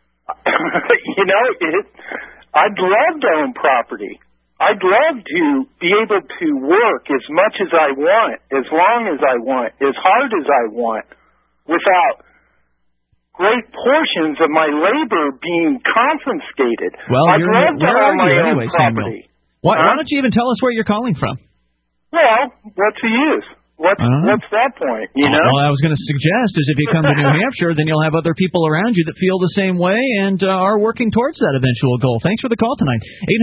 I'd love to own property. I'd love to be able to work as much as I want, as long as I want, as hard as I want, without great portions of my labor being confiscated. Well, I'd love to own my own property. Samuel? Why don't you even tell us where you're calling from? Well, what's the use? What's that point, Well, I was going to suggest is if you come to New Hampshire, then you'll have other people around you that feel the same way and are working towards that eventual goal. Thanks for the call tonight.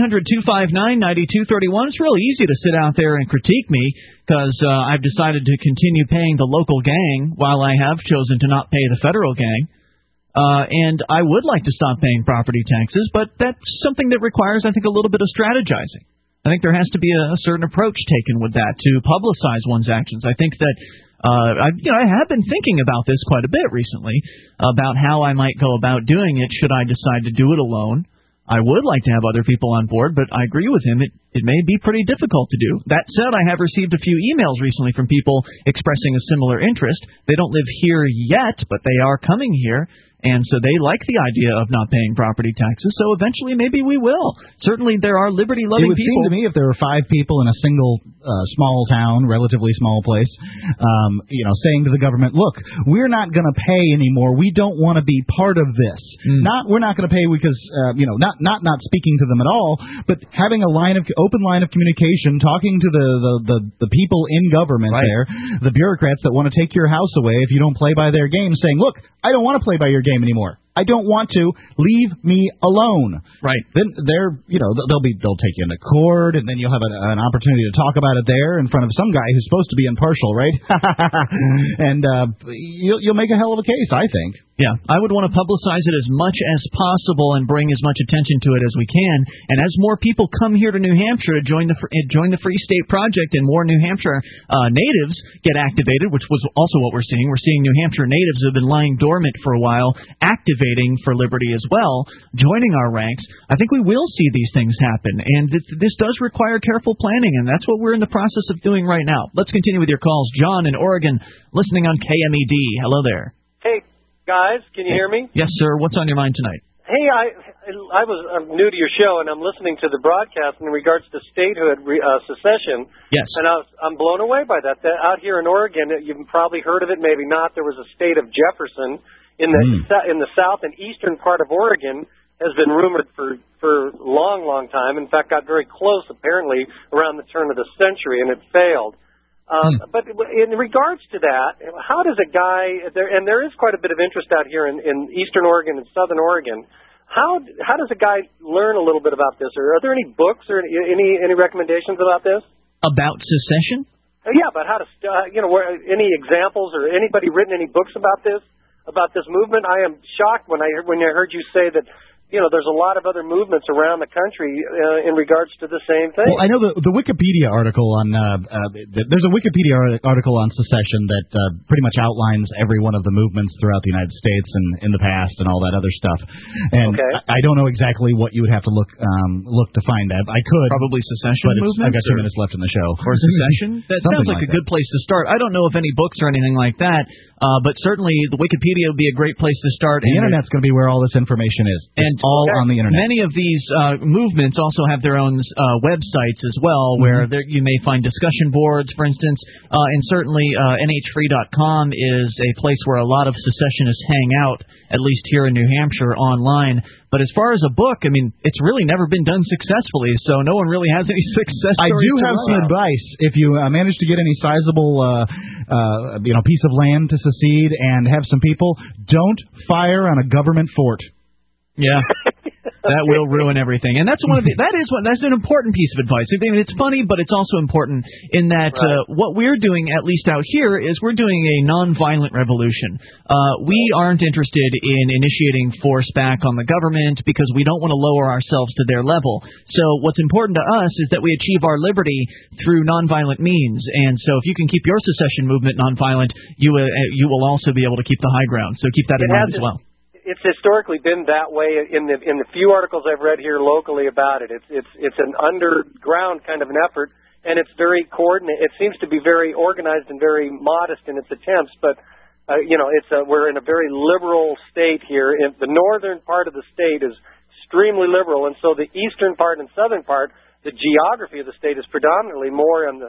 800-259-9231. It's really easy to sit out there and critique me because I've decided to continue paying the local gang while I have chosen to not pay the federal gang. And I would like to stop paying property taxes, but that's something that requires, I think, a little bit of strategizing. I think there has to be a certain approach taken with that to publicize one's actions. I think that I have been thinking about this quite a bit recently about how I might go about doing it should I decide to do it alone. I would like to have other people on board, but I agree with him. It may be pretty difficult to do. That said, I have received a few emails recently from people expressing a similar interest. They don't live here yet, but they are coming here. And so they like the idea of not paying property taxes, so eventually maybe we will. Certainly there are liberty-loving people. It would seem to me if there were 5 people in a single small town, relatively small place, saying to the government, look, we're not going to pay anymore. We don't want to be part of this. We're not going to pay because, not speaking to them at all, but having a open line of communication, talking to the people in government there, the bureaucrats that want to take your house away if you don't play by their game, saying, look, I don't want to play by your game anymore. I don't want to. Leave me alone. Right. Then they'll take you into court, and then you'll have an opportunity to talk about it there in front of some guy who's supposed to be impartial, right? And you'll make a hell of a case, I think. Yeah, I would want to publicize it as much as possible and bring as much attention to it as we can. And as more people come here to New Hampshire to join the Free State Project and more New Hampshire natives get activated, which was also what we're seeing. We're seeing New Hampshire natives who have been lying dormant for a while, activating for liberty as well, joining our ranks. I think we will see these things happen. And this does require careful planning, and that's what we're in the process of doing right now. Let's continue with your calls. John in Oregon, listening on KMED. Hello there. Hey. Guys, can you hear me? Yes, sir. What's on your mind tonight? Hey, I'm new to your show, and I'm listening to the broadcast in regards to statehood secession. Yes. And I'm blown away by that. Out here in Oregon, you've probably heard of it, maybe not. There was a state of Jefferson in the south and eastern part of Oregon. Has been rumored for a long time. In fact, got very close apparently around the turn of the century, and it failed. But in regards to that, how does a guy and there is quite a bit of interest out here in Eastern Oregon and Southern Oregon. How does a guy learn a little bit about this? Or are there any books or any recommendations about this? About secession? Yeah, about how to any examples or anybody written any books about this movement? I am shocked when I heard you say that there's a lot of other movements around the country in regards to the same thing. Well, I know the Wikipedia article on there's a Wikipedia article on secession that pretty much outlines every one of the movements throughout the United States and in the past and all that other stuff. And I don't know exactly what you would have to look to find that. I could probably secession but movements. I've got 2 minutes left in the show. Or secession. That sounds like a good place to start. I don't know if any books or anything like that, but certainly the Wikipedia would be a great place to start. The Internet's going to be where all this information is. It's all on the Internet. Many of these movements also have their own websites as well, where you may find discussion boards, for instance, and certainly nhfree.com is a place where a lot of secessionists hang out, at least here in New Hampshire, online. But as far as a book, I mean, it's really never been done successfully, so no one really has any success stories. I do have some advice. If you manage to get any sizable piece of land to secede and have some people, don't fire on a government fort. Yeah. That will ruin everything, and that's an important piece of advice. I mean, it's funny, but it's also important in that what we're doing, at least out here, is we're doing a nonviolent revolution. We aren't interested in initiating force back on the government because we don't want to lower ourselves to their level. So what's important to us is that we achieve our liberty through nonviolent means. And so if you can keep your secession movement nonviolent, you will also be able to keep the high ground. So keep that in mind as well. It's historically been that way in the few articles I've read here locally about it. It's an underground kind of an effort, and it's very coordinated. It seems to be very organized and very modest in its attempts, but we're in a very liberal state here. The northern part of the state is extremely liberal, and so the eastern part and southern part, the geography of the state is predominantly more on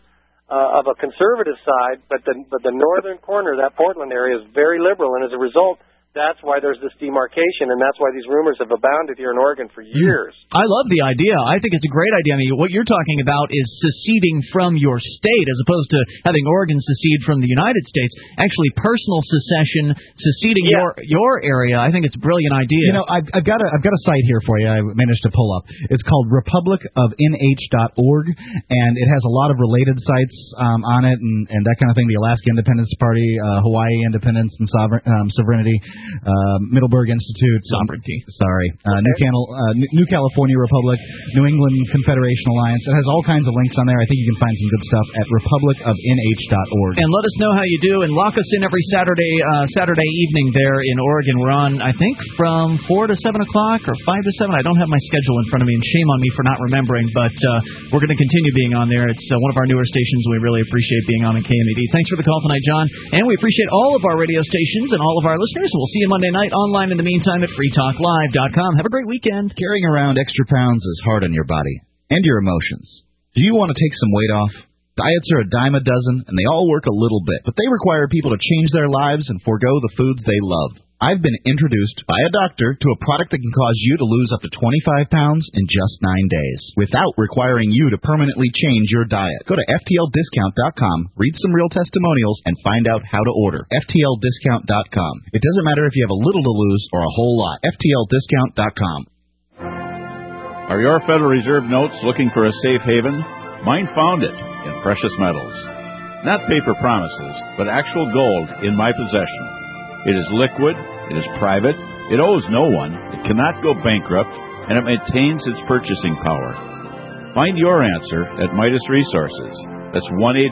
of a conservative side, but the northern corner, that Portland area, is very liberal, and as a result, that's why there's this demarcation, and that's why these rumors have abounded here in Oregon for years. I love the idea. I think it's a great idea. I mean, what you're talking about is seceding from your state as opposed to having Oregon secede from the United States. Actually, personal secession, seceding your area. I think it's a brilliant idea. I've got a site here for you. I managed to pull up. It's called republicofnh.org, and it has a lot of related sites on it and that kind of thing. The Alaska Independence Party, Hawaii Independence and Sovereignty. Middleburg Institute, Sovereignty. New California Republic, New England Confederation Alliance. It has all kinds of links on there. I think you can find some good stuff at republicofnh.org. And let us know how you do, and lock us in every Saturday evening there in Oregon. We're on, I think, from 4 to 7 o'clock or 5 to 7. I don't have my schedule in front of me, and shame on me for not remembering, but we're going to continue being on there. It's one of our newer stations. We really appreciate being on KMED. Thanks for the call tonight, John. And we appreciate all of our radio stations and all of our listeners. We'll see you Monday night online in the meantime at freetalklive.com. Have a great weekend. Carrying around extra pounds is hard on your body and your emotions. Do you want to take some weight off? Diets are a dime a dozen, and they all work a little bit, but they require people to change their lives and forego the foods they love. I've been introduced by a doctor to a product that can cause you to lose up to 25 pounds in just 9 days without requiring you to permanently change your diet. Go to FTLDiscount.com, read some real testimonials, and find out how to order. FTLDiscount.com. It doesn't matter if you have a little to lose or a whole lot. FTLDiscount.com. Are your Federal Reserve notes looking for a safe haven? Mine found it in precious metals. Not paper promises, but actual gold in my possession. It is liquid, it is private, it owes no one, it cannot go bankrupt, and it maintains its purchasing power. Find your answer at Midas Resources. That's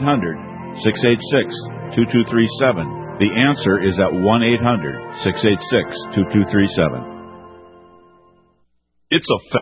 1-800-686-2237. The answer is at 1-800-686-2237. It's a